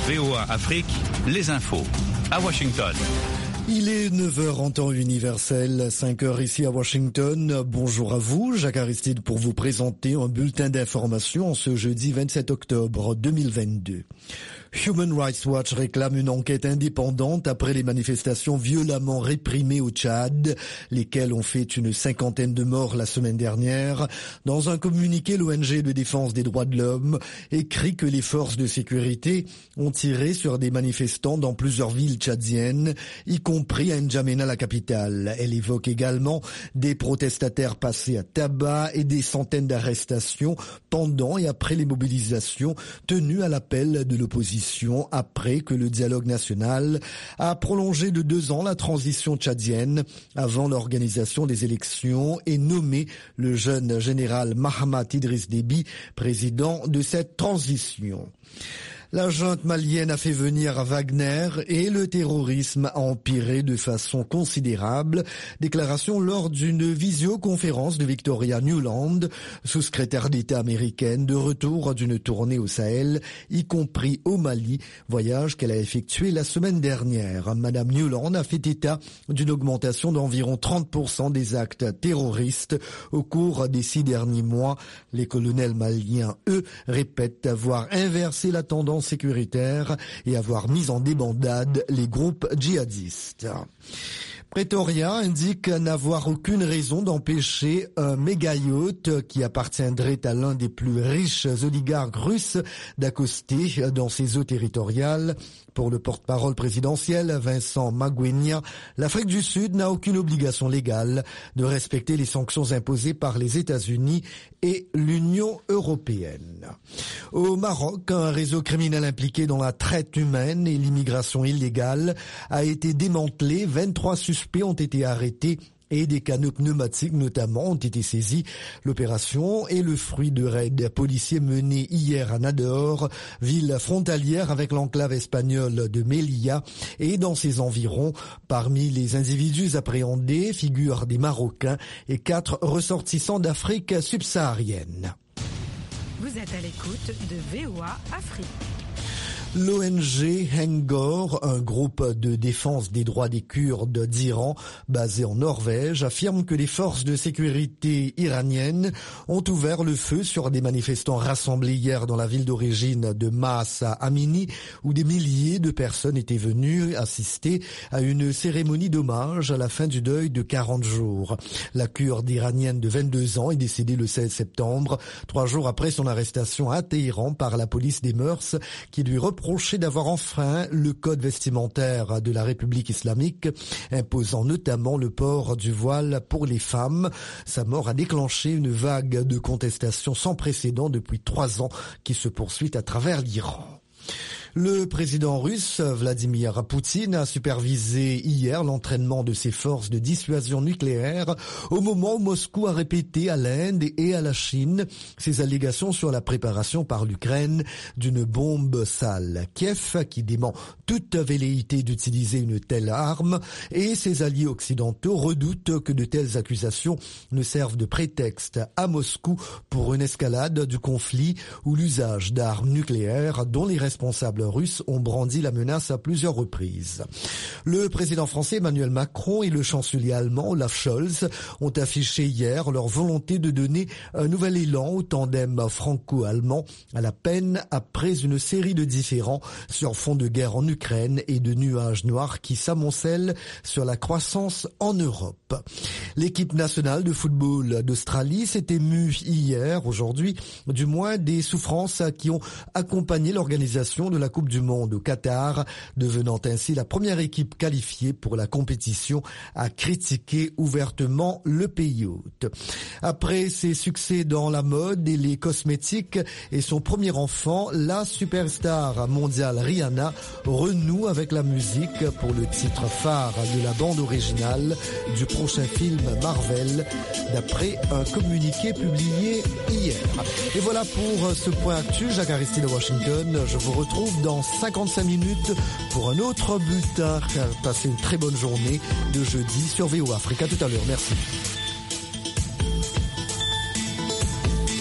VOA Afrique, les infos. À Washington. Il est 9h en temps universel, 5h ici à Washington. Bonjour à vous, Jacques Aristide pour vous présenter un bulletin d'information en ce jeudi 27 octobre 2022. Human Rights Watch réclame une enquête indépendante après les manifestations violemment réprimées au Tchad, lesquelles ont fait une 50aine de morts la semaine dernière. Dans un communiqué, l'ONG de défense des droits de l'homme écrit que les forces de sécurité ont tiré sur des manifestants dans plusieurs villes tchadiennes, y compris à N'Djamena, la capitale. Elle évoque également des protestataires passés à tabac et des centaines d'arrestations pendant et après les mobilisations tenues à l'appel de l'opposition après que le dialogue national a prolongé de 2 ans la transition tchadienne avant l'organisation des élections et nommé le jeune général Mahamat Idriss Déby président de cette transition. La junte malienne a fait venir Wagner et le terrorisme a empiré de façon considérable. Déclaration lors d'une visioconférence de Victoria Nuland, sous-secrétaire d'État américaine, de retour d'une tournée au Sahel, y compris au Mali, voyage qu'elle a effectué la semaine dernière. Madame Nuland a fait état d'une augmentation d'environ 30% des actes terroristes au cours des 6 derniers mois. Les colonels maliens, eux, répètent avoir inversé la tendance sécuritaire et avoir mis en débandade les groupes djihadistes. Pretoria indique n'avoir aucune raison d'empêcher un méga-yacht qui appartiendrait à l'un des plus riches oligarques russes d'accoster dans ses eaux territoriales. Pour le porte-parole présidentiel, Vincent Magwenya, l'Afrique du Sud n'a aucune obligation légale de respecter les sanctions imposées par les États-Unis et l'Union européenne. Au Maroc, un réseau criminel impliqué dans la traite humaine et l'immigration illégale a été démantelé. 23 suspects ont été arrêtés et des canaux pneumatiques notamment ont été saisis. L'opération est le fruit de raids policiers menés hier à Nador, ville frontalière avec l'enclave espagnole de Melilla, et dans ses environs. Parmi les individus appréhendés figurent des Marocains et 4 ressortissants d'Afrique subsaharienne. Vous êtes à l'écoute de VOA Afrique. L'ONG Hengor, un groupe de défense des droits des Kurdes d'Iran basé en Norvège, affirme que les forces de sécurité iraniennes ont ouvert le feu sur des manifestants rassemblés hier dans la ville d'origine de Mahsa Amini, où des milliers de personnes étaient venues assister à une cérémonie d'hommage à la fin du deuil de 40 jours. La Kurde iranienne de 22 ans est décédée le 16 septembre, 3 jours après son arrestation à Téhéran par la police des mœurs qui lui reprochait d'avoir enfreint le code vestimentaire de la République islamique, imposant notamment le port du voile pour les femmes. Sa mort a déclenché une vague de contestation sans précédent depuis 3 ans qui se poursuit à travers l'Iran. Le président russe Vladimir Poutine a supervisé hier l'entraînement de ses forces de dissuasion nucléaire au moment où Moscou a répété à l'Inde et à la Chine ses allégations sur la préparation par l'Ukraine d'une bombe sale. Kiev, qui dément toute velléité d'utiliser une telle arme, et ses alliés occidentaux redoutent que de telles accusations ne servent de prétexte à Moscou pour une escalade du conflit ou l'usage d'armes nucléaires dont les responsables russes ont brandi la menace à plusieurs reprises. Le président français Emmanuel Macron et le chancelier allemand Olaf Scholz ont affiché hier leur volonté de donner un nouvel élan au tandem franco-allemand à la peine après une série de différends sur fond de guerre en Ukraine et de nuages noirs qui s'amoncellent sur la croissance en Europe. L'équipe nationale de football d'Australie s'est émue hier, aujourd'hui, du moins des souffrances qui ont accompagné l'organisation de la Coupe du Monde au Qatar, devenant ainsi la première équipe qualifiée pour la compétition à critiquer ouvertement le pays hôte. Après ses succès dans la mode et les cosmétiques et son premier enfant, la superstar mondiale Rihanna renoue avec la musique pour le titre phare de la bande originale du prochain film Marvel, d'après un communiqué publié hier. Et voilà pour ce point actu. Jacques Aristide de Washington. Je vous retrouve dans 55 minutes pour un autre bulletin. Passez une très bonne journée de jeudi sur VOA Afrique. À tout à l'heure. Merci.